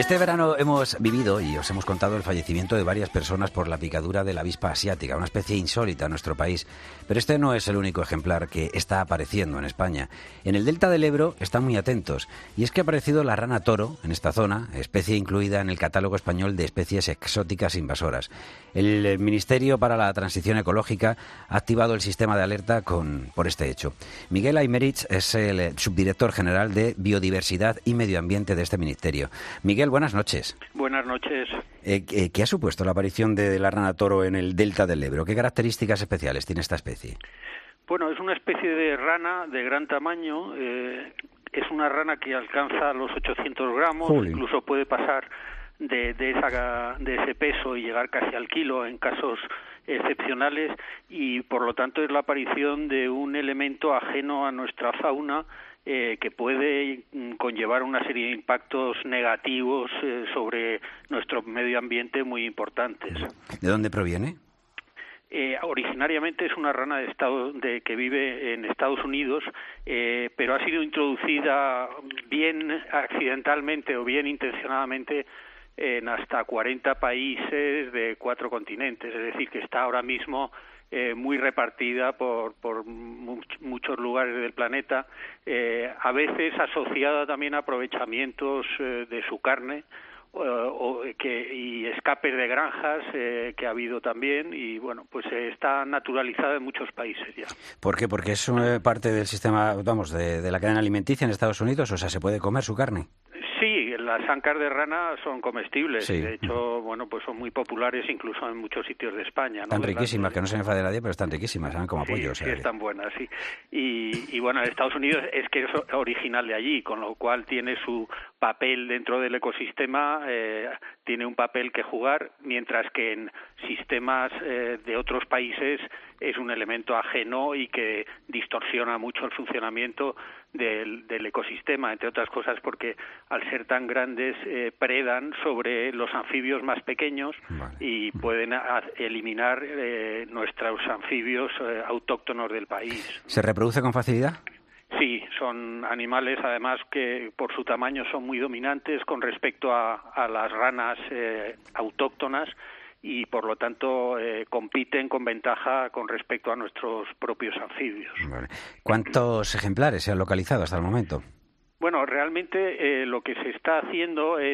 Este verano hemos vivido y os hemos contado el fallecimiento de varias personas por la picadura de la avispa asiática, una especie insólita en nuestro país. Pero este no es el único ejemplar que está apareciendo en España. En el delta del Ebro están muy atentos, y es que ha aparecido la rana toro en esta zona, especie incluida en el catálogo español de especies exóticas invasoras. El Ministerio para la Transición Ecológica ha activado el sistema de alerta por este hecho. Miguel Aymerich es el subdirector general de Biodiversidad y Medio Ambiente de este ministerio. Miguel, buenas noches. Buenas noches. ¿Qué ha supuesto la aparición de la rana toro en el delta del Ebro? ¿Qué características especiales tiene esta especie? Bueno, es una especie de rana de gran tamaño. Es una rana que alcanza los 800 gramos, Jolín. Incluso puede pasar de ese peso y llegar casi al kilo en casos excepcionales, y por lo tanto es la aparición de un elemento ajeno a nuestra fauna que puede conllevar una serie de impactos negativos sobre nuestro medio ambiente muy importantes. ¿De dónde proviene? Originariamente es una rana que vive en Estados Unidos, pero ha sido introducida bien accidentalmente o bien intencionadamente en hasta 40 países de 4 continentes, es decir, que está ahora mismo muy repartida por muchos lugares del planeta, a veces asociada también a aprovechamientos de su carne y escapes de granjas que ha habido también, y bueno, pues está naturalizada en muchos países ya. ¿Por qué? Porque es parte del sistema, de la cadena alimenticia en Estados Unidos, o sea, ¿se puede comer su carne? Sí, las ancas de rana son comestibles, sí. De hecho, bueno, pues son muy populares incluso en muchos sitios de España, ¿no? Están riquísimas, que no se me enfade nadie, pero están riquísimas, saben como pollo. Sí, están buenas, sí. Y bueno, en Estados Unidos es que es original de allí, con lo cual tiene su papel dentro del ecosistema, tiene un papel que jugar, mientras que en sistemas de otros países es un elemento ajeno y que distorsiona mucho el funcionamiento del ecosistema, entre otras cosas porque al ser tan grandes predan sobre los anfibios más pequeños, vale, y pueden eliminar nuestros anfibios autóctonos del país. ¿Se reproduce con facilidad? Sí, son animales además que por su tamaño son muy dominantes con respecto a las ranas autóctonas, y por lo tanto compiten con ventaja con respecto a nuestros propios anfibios. Vale. ¿Cuántos ejemplares se han localizado hasta el momento? Bueno, realmente lo que se está haciendo es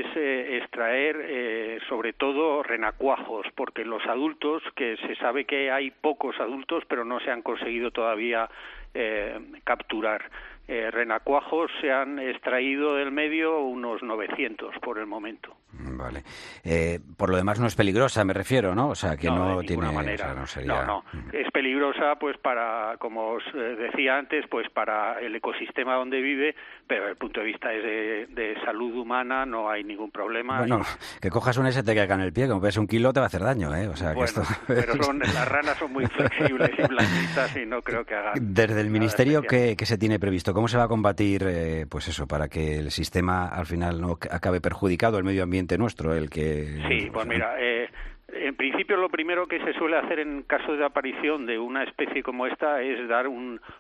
extraer sobre todo renacuajos, porque los adultos, que se sabe que hay pocos adultos, pero no se han conseguido todavía capturar. Renacuajos se han extraído del medio unos 900 por el momento. Vale. Por lo demás no es peligrosa, me refiero, ¿no? O sea, que no de tiene manera. O sea, no sería... No. Es peligrosa, pues para, como os decía antes, pues para el ecosistema donde vive, pero desde el punto de vista de salud humana no hay ningún problema. Bueno, que cojas un y se te caiga en el pie, como pese un kilo te va a hacer daño, ¿eh? O sea, bueno, que esto... pero las ranas son muy flexibles y blanquitas y no creo que hagan... Desde el Ministerio, ¿qué se tiene previsto? ¿Cómo se va a combatir, pues eso, para que el sistema al final no acabe perjudicado, el medio ambiente nuestro, el que... Sí, pues mira, en principio lo primero que se suele hacer en caso de aparición de una especie como esta es dar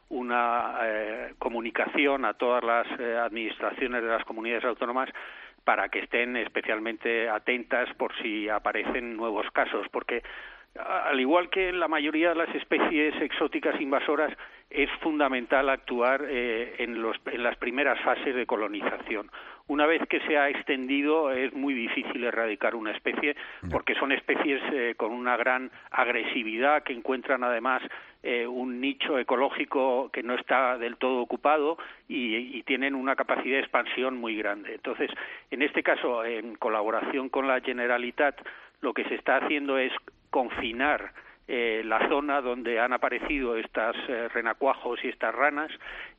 una comunicación a todas las administraciones de las comunidades autónomas para que estén especialmente atentas por si aparecen nuevos casos, porque al igual que en la mayoría de las especies exóticas invasoras, es fundamental actuar en las primeras fases de colonización. Una vez que se ha extendido, es muy difícil erradicar una especie, porque son especies con una gran agresividad, que encuentran además un nicho ecológico que no está del todo ocupado y tienen una capacidad de expansión muy grande. Entonces, en este caso, en colaboración con la Generalitat, lo que se está haciendo es confinar la zona donde han aparecido estas renacuajos y estas ranas,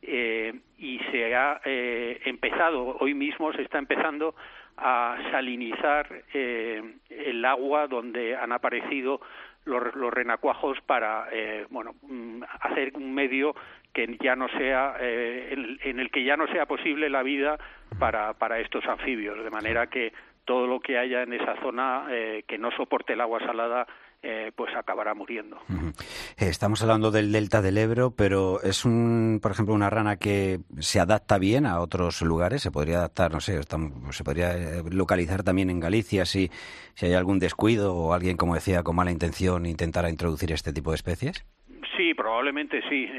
y se ha hoy mismo se está empezando a salinizar el agua donde han aparecido los renacuajos para hacer un medio que ya no sea en el que ya no sea posible la vida para estos anfibios, de manera que todo lo que haya en esa zona que no soporte el agua salada pues acabará muriendo. Uh-huh. Estamos hablando del delta del Ebro, pero es por ejemplo, una rana que se adapta bien a otros lugares. Se podría adaptar, no sé, se podría localizar también en Galicia si hay algún descuido o alguien, como decía, con mala intención intentara introducir este tipo de especies. Sí, probablemente sí.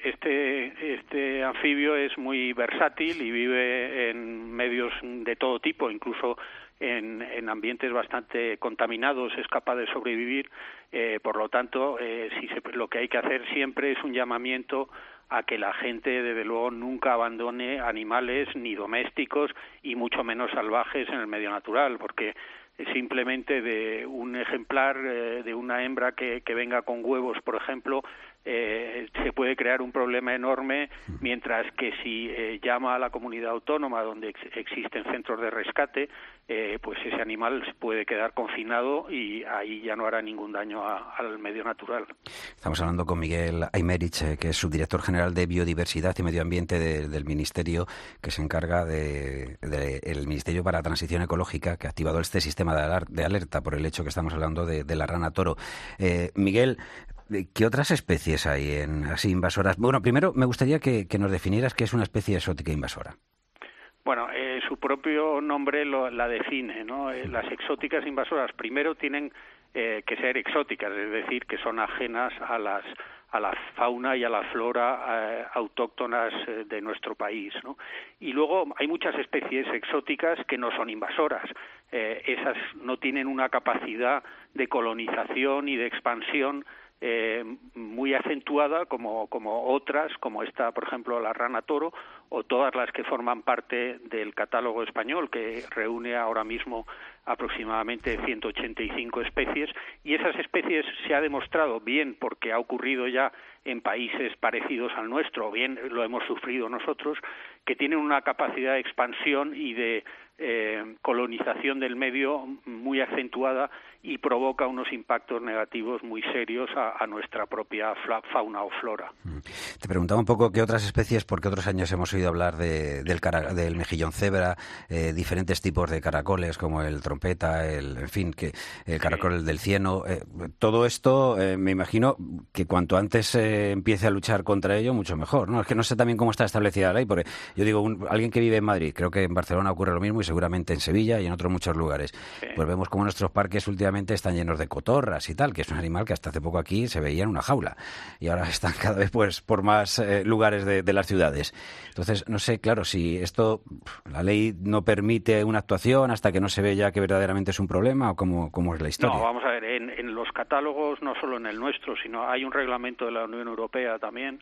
Este anfibio es muy versátil y vive en medios de todo tipo, incluso en ambientes bastante contaminados es capaz de sobrevivir. Por lo tanto, lo que hay que hacer siempre es un llamamiento a que la gente, desde luego, nunca abandone animales ni domésticos y mucho menos salvajes en el medio natural, porque simplemente de un ejemplar, de una hembra que venga con huevos, por ejemplo, se puede crear un problema enorme, mientras que si llama a la comunidad autónoma donde existen centros de rescate, pues ese animal se puede quedar confinado y ahí ya no hará ningún daño al medio natural. Estamos hablando con Miguel Aymerich, que es subdirector general de Biodiversidad y Medio Ambiente del Ministerio, que se encarga el Ministerio para la Transición Ecológica, que ha activado este sistema de alerta por el hecho que estamos hablando de la rana toro. Miguel, ¿qué otras especies hay así invasoras? Bueno, primero me gustaría que nos definieras qué es una especie exótica invasora. Bueno, su propio nombre la define, ¿no? Las exóticas invasoras primero tienen que ser exóticas, es decir, que son ajenas a la fauna y a la flora autóctonas de nuestro país, ¿no? Y luego hay muchas especies exóticas que no son invasoras. Esas no tienen una capacidad de colonización y de expansión muy acentuada como otras, como esta, por ejemplo, la rana toro, o todas las que forman parte del catálogo español, que reúne ahora mismo aproximadamente 185 especies, y esas especies se ha demostrado bien porque ha ocurrido ya en países parecidos al nuestro, o bien lo hemos sufrido nosotros, que tienen una capacidad de expansión y de colonización del medio muy acentuada y provoca unos impactos negativos muy serios a nuestra propia fauna o flora. Te preguntaba un poco qué otras especies, porque otros años hemos oído hablar del mejillón cebra, diferentes tipos de caracoles como el trompeta, el caracol del cieno. Todo esto, me imagino que cuanto antes empiece a luchar contra ello, mucho mejor, ¿no? Es que no sé también cómo está establecida la ley, porque yo digo, alguien que vive en Madrid, creo que en Barcelona ocurre lo mismo y seguramente en Sevilla y en otros muchos lugares. Sí. Pues vemos como nuestros parques últimamente están llenos de cotorras y tal, que es un animal que hasta hace poco aquí se veía en una jaula y ahora están cada vez pues por más lugares de las ciudades. Entonces, no sé, claro, si la ley no permite una actuación hasta que no se ve ya que verdaderamente es un problema, o cómo es la historia. No, vamos a ver, en los catálogos, no solo en el nuestro, sino hay un reglamento de la Unión Europea también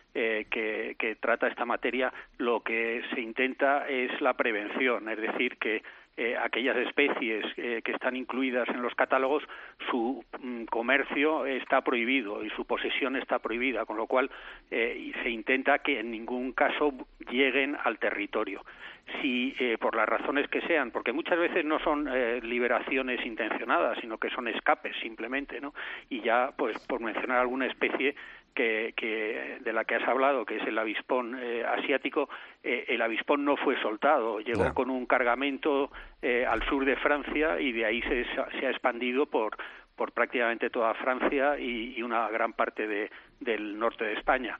que trata esta materia. Lo que se intenta es la prevención, es decir, que aquellas especies que están incluidas en los catálogos, su comercio está prohibido y su posesión está prohibida, con lo cual se intenta que en ningún caso lleguen al territorio. Si por las razones que sean, porque muchas veces no son liberaciones intencionadas, sino que son escapes simplemente, ¿no? Y ya, pues por mencionar alguna especie que de la que has hablado, que es el avispón asiático, el avispón no fue soltado, llegó con un cargamento al sur de Francia y de ahí se ha expandido por prácticamente toda Francia y una gran parte del norte de España.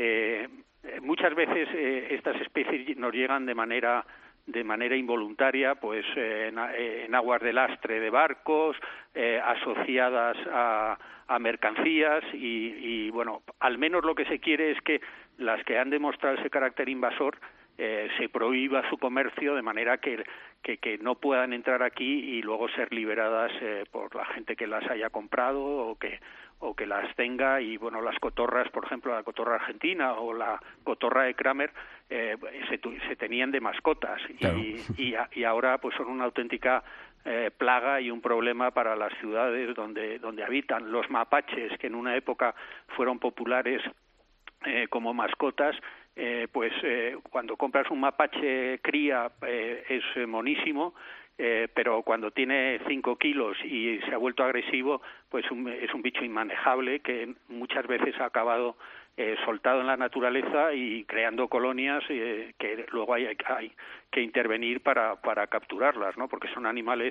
Muchas veces estas especies nos llegan de manera involuntaria, pues en aguas de lastre de barcos, asociadas a mercancías y bueno, al menos lo que se quiere es que las que han demostrado ese carácter invasor se prohíba su comercio de manera que no puedan entrar aquí y luego ser liberadas por la gente que las haya comprado o que las tenga. Y bueno, las cotorras, por ejemplo, la cotorra argentina o la cotorra de Kramer se tenían de mascotas. Claro. y ahora pues son una auténtica plaga y un problema para las ciudades donde habitan. Los mapaches, que en una época fueron populares como mascotas, cuando compras un mapache cría es monísimo, pero cuando tiene 5 kilos y se ha vuelto agresivo, pues es un bicho inmanejable que muchas veces ha acabado soltado en la naturaleza y creando colonias que luego hay que intervenir para capturarlas, ¿no? Porque son animales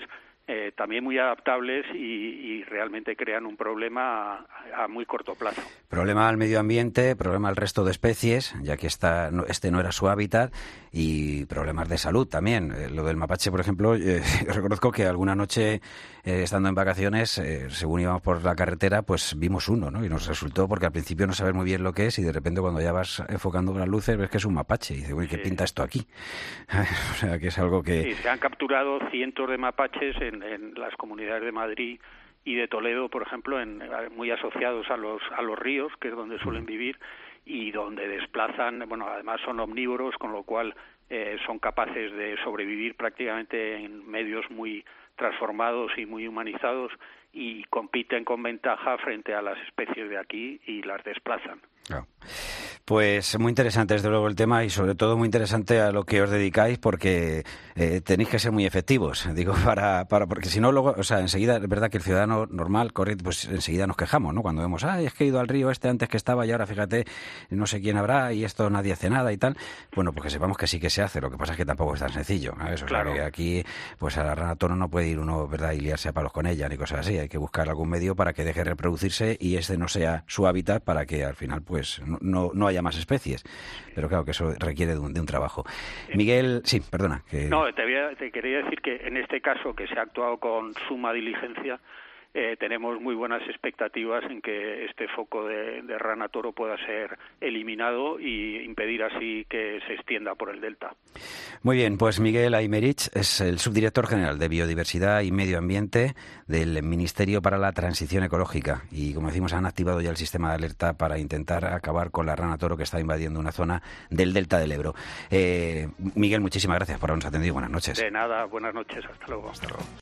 también muy adaptables y realmente crean un problema a muy corto plazo. Problema al medio ambiente, problema al resto de especies, ya que este no era su hábitat, y problemas de salud también. Lo del mapache, por ejemplo, reconozco que alguna noche, estando en vacaciones, según íbamos por la carretera, pues vimos uno, ¿no? Y nos resultó, porque al principio no sabes muy bien lo que es, y de repente cuando ya vas enfocando las luces ves que es un mapache. Y dices, uy, ¿qué pinta esto aquí? O sea, que es algo que... Sí, se han capturado cientos de mapaches en las comunidades de Madrid y de Toledo, por ejemplo, muy asociados a los ríos, que es donde suelen vivir, y donde desplazan, bueno, además son omnívoros, con lo cual son capaces de sobrevivir prácticamente en medios muy transformados y muy humanizados, y compiten con ventaja frente a las especies de aquí y las desplazan. Claro. Pues muy interesante desde luego el tema, y sobre todo muy interesante a lo que os dedicáis, porque tenéis que ser muy efectivos, digo, porque si no luego, o sea, enseguida es verdad que el ciudadano normal, corriente, pues enseguida nos quejamos, ¿no? Cuando vemos, es que he ido al río antes que estaba y ahora fíjate, no sé quién habrá y esto nadie hace nada y tal. Bueno, pues que sepamos que sí que se hace, lo que pasa es que tampoco es tan sencillo, ¿sabes? O claro. sea, que aquí pues a la rana toro no puede ir uno, ¿verdad?, y liarse a palos con ella ni cosas así, hay que buscar algún medio para que deje reproducirse y este no sea su hábitat, para que al final pues no haya más especies. Pero claro que eso requiere de un trabajo. Miguel, sí, perdona. No, te quería decir que en este caso, que se ha actuado con suma diligencia, tenemos muy buenas expectativas en que este foco de rana toro pueda ser eliminado y impedir así que se extienda por el delta. Muy bien, pues Miguel Aymerich es el subdirector general de Biodiversidad y Medio Ambiente del Ministerio para la Transición Ecológica, y como decimos han activado ya el sistema de alerta para intentar acabar con la rana toro que está invadiendo una zona del delta del Ebro. Miguel, muchísimas gracias por habernos atendido. Buenas noches. De nada, buenas noches, hasta luego. Hasta luego.